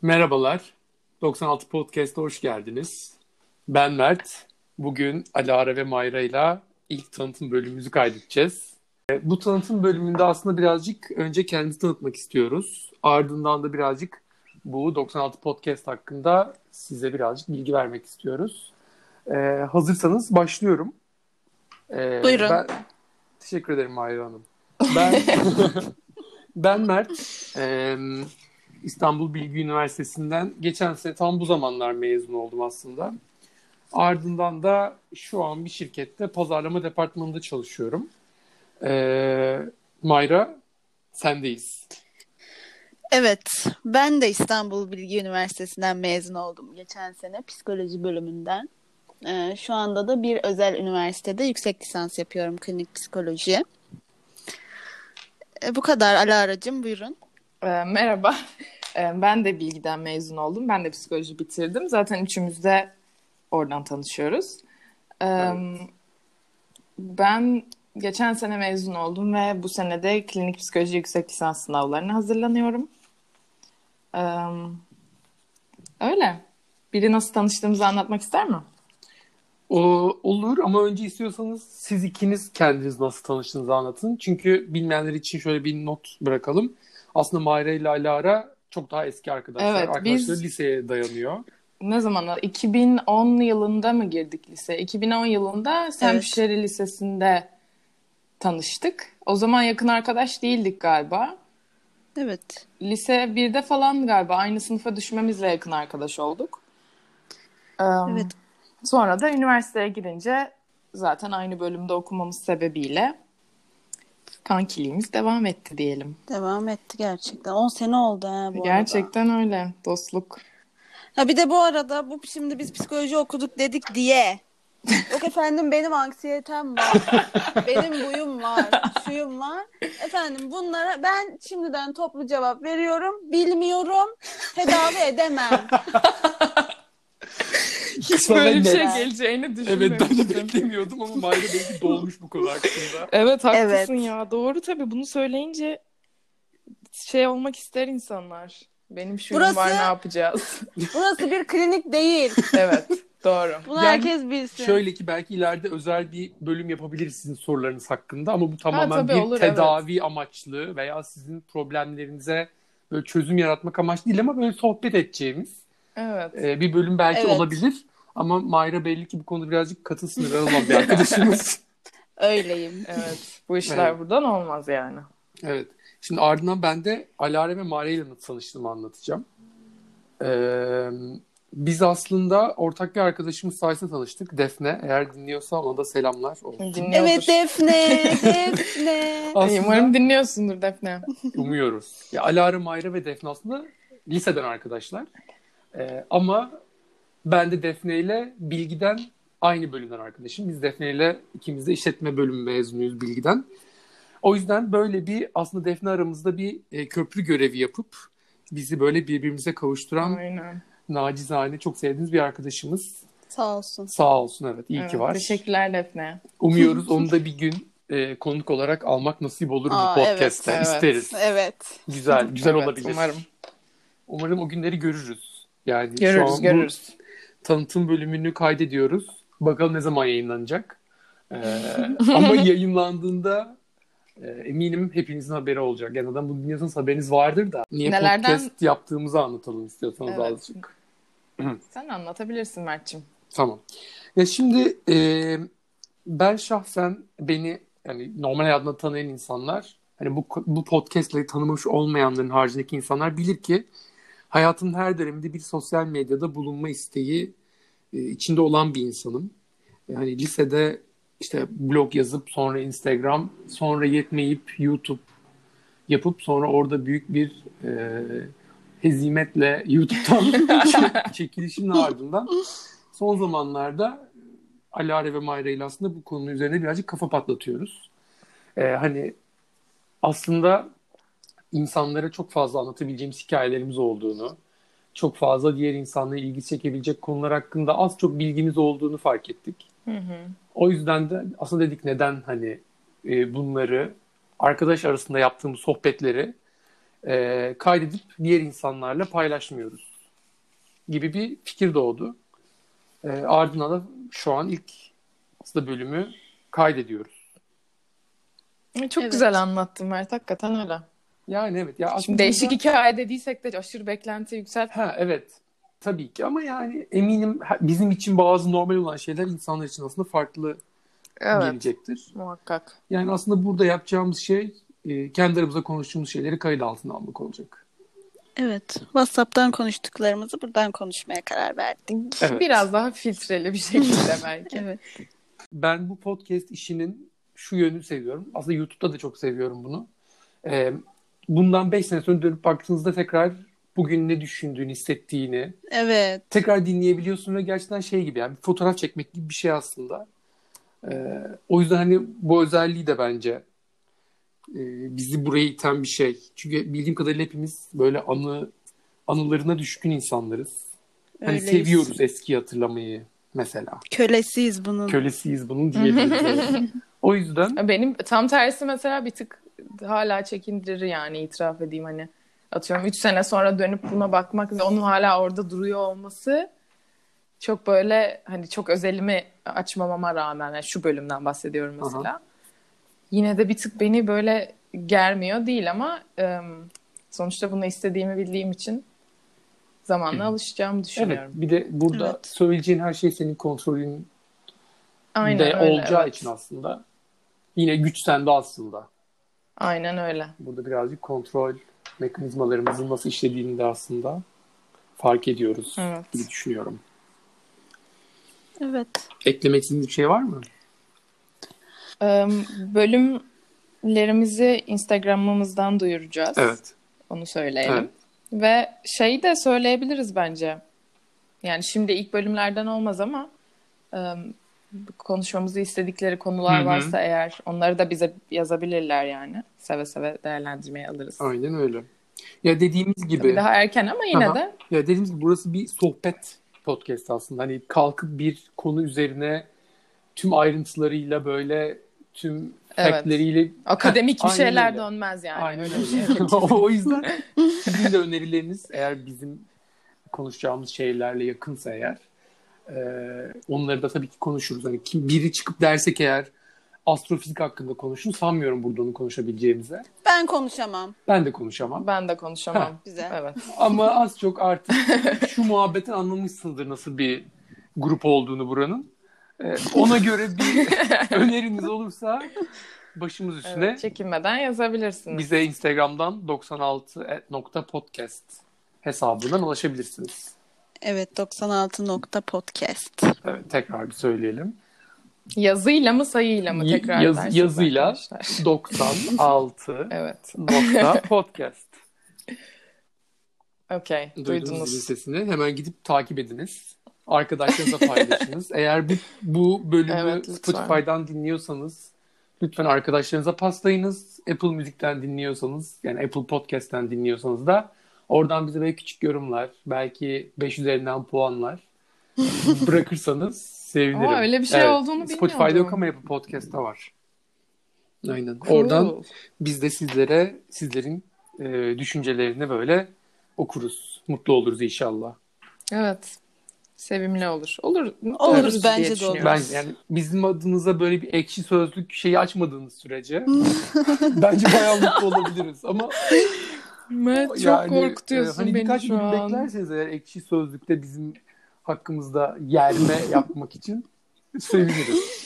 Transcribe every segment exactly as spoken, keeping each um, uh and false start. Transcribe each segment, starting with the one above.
Merhabalar, doksan altı Podcast'a hoş geldiniz. Ben Mert. Bugün Alara ve Mayra ile ilk tanıtım bölümümüzü kaydedeceğiz. E, Bu tanıtım bölümünde aslında birazcık önce kendimizi tanıtmak istiyoruz. Ardından da birazcık bu doksan altı Podcast hakkında size birazcık bilgi vermek istiyoruz. E, hazırsanız başlıyorum. E, Buyurun. ben teşekkür ederim Mayra Hanım. Ben ben Mert. E, İstanbul Bilgi Üniversitesi'nden geçen sene tam bu zamanlar mezun oldum aslında. Ardından da şu an bir şirkette pazarlama departmanında çalışıyorum. Ee, Mayra, sendeyiz. Evet, ben de İstanbul Bilgi Üniversitesi'nden mezun oldum geçen sene psikoloji bölümünden. Ee, şu anda da bir özel üniversitede yüksek lisans yapıyorum, klinik psikoloji. Ee, bu kadar. Alara'cığım, buyurun. E, merhaba. E, ben de Bilgi'den mezun oldum. Ben de psikoloji bitirdim. Zaten üçümüz de oradan tanışıyoruz. E, Evet. Ben geçen sene mezun oldum ve bu sene de klinik psikoloji yüksek lisans sınavlarına hazırlanıyorum. E, Öyle. Biri nasıl tanıştığımızı anlatmak ister mi? O, olur ama önce istiyorsanız siz ikiniz kendiniz nasıl tanıştığınızı anlatın. Çünkü bilmeyenler için şöyle bir not bırakalım. Aslında Mayra ile Alara çok daha eski arkadaşlar. Evet, Arkadaşları biz liseye dayanıyor. ne zaman? iki bin on yılında mı girdik liseye? iki bin on yılında Semşehir Lisesi'nde tanıştık. O zaman yakın arkadaş değildik galiba. Evet. Lise birde falan galiba aynı sınıfa düşmemizle yakın arkadaş olduk. Ee, Evet. Sonra da üniversiteye girince zaten aynı bölümde okumamız sebebiyle kankiliğimiz devam etti diyelim. Devam etti gerçekten. on sene oldu ha bu Gerçekten arada. öyle. Dostluk. Ha bir de bu arada bu şimdi biz psikoloji okuduk dedik diye. Yok efendim, benim anksiyetem var. Benim buyum var. Şuyum var. Efendim bunlara ben şimdiden toplu cevap veriyorum. Bilmiyorum. Tedavi edemem. Hiç Kısa böyle ve bir şey net. geleceğini Evet, ben de düşünmemiştim. beklemiyordum ama Mayra belki dolmuş bu konu hakkında. Evet, haklısın Evet. ya. Doğru tabii. Bunu söyleyince şey olmak ister insanlar. Benim şuyum Burası var, ne yapacağız? burası bir klinik değil. Evet, doğru. Bunu Yani herkes bilsin. şöyle ki belki ileride özel bir bölüm yapabiliriz sizin sorularınız hakkında ama bu Ha tamamen tabii bir olur, evet. tedavi amaçlı veya sizin problemlerinize böyle çözüm yaratmak amaçlı değil ama böyle sohbet edeceğimiz Evet. e, bir bölüm belki Evet. olabilir. Ama Mayra belli ki bu konuda birazcık katı sınırı olan bir arkadaşımız. Öyleyim. Evet. Bu işler Evet. buradan olmaz yani. Evet. Şimdi ardından ben de Alara ve Mayra ile nasıl tanıştığımı anlatacağım. Ee, Biz aslında ortak bir arkadaşımız sayesinde tanıştık. Defne. Eğer dinliyorsa ona da selamlar olsun. Dinliyordur. Evet Defne, Defne. Aslında Umarım dinliyorsundur Defne. umuyoruz. Ya Alara, Mayra ve Defne aslında liseden arkadaşlar. Ee, ama ben de Defne ile Bilgi'den aynı bölümden arkadaşım. Biz Defne ile ikimiz de işletme bölümü mezunuyuz Bilgi'den. O yüzden böyle bir aslında Defne aramızda bir e, köprü görevi yapıp bizi böyle birbirimize kavuşturan Aynen. nacizane çok sevdiğimiz bir arkadaşımız. Sağ olsun. Sağ olsun, evet, iyi Evet, ki var. teşekkürler Defne. Umuyoruz onu da bir gün e, konuk olarak almak nasip olur Aa, bu podcast'te. evet. İsteriz. Evet. Güzel, güzel Evet, olabilir. umarım. Umarım o günleri görürüz. Yani şu Görürüz, an görürüz. bu tanıtım bölümünü kaydediyoruz. Bakalım ne zaman yayınlanacak. Ee, ama yayınlandığında e, eminim hepinizin haberi olacak. Yani zaten bunu dinliyorsanız haberiniz vardır da. Niye Nelerden- podcast yaptığımızı anlatalım istiyorsanız Evet. azıcık. Sen anlatabilirsin Mert'ciğim. Tamam. Ya şimdi e, ben şahsen beni yani normal hayatımda tanıyan insanlar, hani bu bu podcast'le tanımış olmayanların haricindeki insanlar bilir ki hayatımın her döneminde bir sosyal medyada bulunma isteği e, içinde olan bir insanım. Yani lisede işte blog yazıp sonra Instagram, sonra yetmeyip YouTube yapıp sonra orada büyük bir e, hezimetle YouTube'dan çekilişimin ardından son zamanlarda Alara ve Mayra ile aslında bu konu üzerine birazcık kafa patlatıyoruz. Ee, hani aslında insanlara çok fazla anlatabileceğimiz hikayelerimiz olduğunu, çok fazla diğer insanlara ilgi çekebilecek konular hakkında az çok bilgimiz olduğunu fark ettik. Hı hı. O yüzden de aslında dedik neden hani e, bunları arkadaş arasında yaptığımız sohbetleri e, kaydedip diğer insanlarla paylaşmıyoruz. gibi bir fikir doğdu. E, ardından da şu an ilk aslında bölümü kaydediyoruz. Çok Evet. güzel anlattın Mert. Hakikaten öyle. Yani evet. Ya aslında Şimdi değişik burada... hikaye dediysek de aşırı beklenti yükselt. Ha evet. Tabii ki ama yani eminim bizim için bazı normal olan şeyler insanlar için aslında farklı Evet. gelecektir. Muhakkak. Yani aslında burada yapacağımız şey e, kendi aramızda konuştuğumuz şeyleri kayıt altına almak olacak. Evet. WhatsApp'tan konuştuklarımızı buradan konuşmaya karar verdik. Evet. Biraz daha filtreli bir şekilde belki. Evet. Ben bu podcast işinin şu yönünü seviyorum. Aslında YouTube'da da çok seviyorum bunu. Ee, bundan beş sene sonra dönüp baktığınızda tekrar bugün ne düşündüğünü, hissettiğini Evet. tekrar dinleyebiliyorsun ve gerçekten şey gibi yani bir fotoğraf çekmek gibi bir şey aslında. Ee, o yüzden hani bu özelliği de bence e, bizi buraya iten bir şey. Çünkü bildiğim kadarıyla hepimiz böyle anı anılarına düşkün insanlarız. Hani Öyleyiz. seviyoruz eskiyi hatırlamayı mesela. Kölesiyiz bunun. Kölesiyiz bunun diyebiliriz. Evet. O yüzden Benim tam tersi mesela bir tık hala çekindirir yani itiraf edeyim hani. Atıyorum üç sene sonra dönüp buna bakmak ve onun hala orada duruyor olması çok böyle hani çok özelimi açmamama rağmen yani şu bölümden bahsediyorum mesela. Aha. Yine de bir tık beni böyle germiyor değil ama e, sonuçta bunu istediğimi bildiğim için zamanla alışacağımı evet düşünüyorum. bir de burada Evet. söyleyeceğin her şey senin kontrolünde Aynen öyle, olacağı evet. için aslında yine güç sende aslında. Aynen öyle. Burada birazcık kontrol mekanizmalarımızın nasıl işlediğini de aslında fark ediyoruz Evet. gibi düşünüyorum. Evet. Eklemek istediğiniz bir şey var mı? Ee, bölümlerimizi Instagram'ımızdan duyuracağız. Evet. Onu söyleyelim. Evet. Ve şeyi de söyleyebiliriz bence. Yani şimdi ilk bölümlerden olmaz ama e, konuşmamızı istedikleri konular Hı hı. varsa eğer onları da bize yazabilirler yani. Seve seve değerlendirmeye alırız. Aynen öyle. Ya dediğimiz gibi. Tabii daha erken ama yine Aha. de. Ya dediğimiz gibi burası bir sohbet podcast aslında. Hani kalkıp bir konu üzerine tüm ayrıntılarıyla böyle tüm Evet. factleriyle Akademik Heh, bir şeyler öyle. dönmez yani. Aynen Öyle öyle. bir şey. O yüzden sizin de önerileriniz eğer bizim konuşacağımız şeylerle yakınsa eğer e, onları da tabii ki konuşuruz. Hani kim biri çıkıp dersek eğer astrofizik hakkında konuşun sanmıyorum burada onu konuşabileceğimize. Ben konuşamam. Ben de konuşamam. Ben de konuşamam. Heh. Güzel. Evet. Ama az çok artık şu muhabbetten anlamışsındır nasıl bir grup olduğunu buranın. Ee, ona göre bir öneriniz olursa başımız üstüne Evet, çekinmeden yazabilirsiniz. bize Instagram'dan doksan altı nokta podcast hesabından ulaşabilirsiniz. Evet, doksan altı nokta podcast. Evet, tekrar bir söyleyelim. Yazıyla mı sayıyla mı tekrar Yaz, edersiniz yazıyla arkadaşlar? doksan altı Evet. nokta podcast. Okey. Duydunuz zilin Duydunuz. sesini. Hemen gidip takip ediniz. Arkadaşlarınızla paylaşınız. Eğer bu, bu bölümü Evet, lütfen. Spotify'dan dinliyorsanız lütfen arkadaşlarınıza paslayınız. Apple Müzik'ten dinliyorsanız yani Apple Podcast'ten dinliyorsanız da oradan bize böyle küçük yorumlar, belki beş üzerinden puanlar bırakırsanız sevinirim. Aa, öyle bir şey olduğunu bilmiyordum. Spotify'da yok ama Apple Podcast'ta var. Aynen. Cool. Oradan biz de sizlere sizlerin e, düşüncelerini böyle okuruz. Mutlu oluruz inşallah. Evet. Sevimli olur. Olur. mutlu Oluruz, oluruz diye bence de düşünüyorum. Ben yani bizim adınıza böyle bir ekşi sözlük şeyi açmadığınız sürece bence bayağı mutlu olabiliriz ama Mert çok yani, korkutuyorsun e, hani beni birkaç şu gün an. beklerseniz eğer ekşi sözlükte bizim hakkımızda yerme yapmak için seviniriz.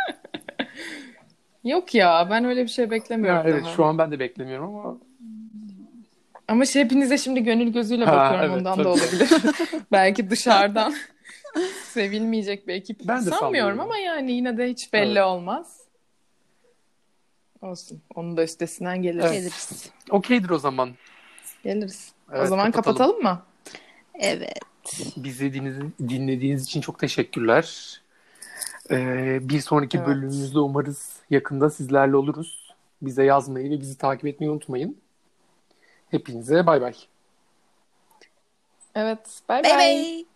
Yok ya ben öyle bir şey beklemiyorum. Yani evet daha. şu an ben de beklemiyorum ama Ama şey hepinize şimdi gönül gözüyle Ha, bakıyorum evet, ondan tabii. da olabilir. Belki dışarıdan sevilmeyecek bir ekip. Ben de Sanmıyorum sanmıyorum. ama yani yine de hiç belli Evet. olmaz. Olsun. Onun da üstesinden geliriz. Evet. Geliriz. okeydir o zaman. Geliriz. o Evet, zaman kapatalım. kapatalım mı? Evet. Bizi dinlediğiniz, dinlediğiniz için çok teşekkürler. Ee, bir sonraki Evet. bölümümüzde umarız yakında sizlerle oluruz. Bize yazmayı ve bizi takip etmeyi unutmayın. Hepinize bay bay. Evet. Bay Bay bay. bay.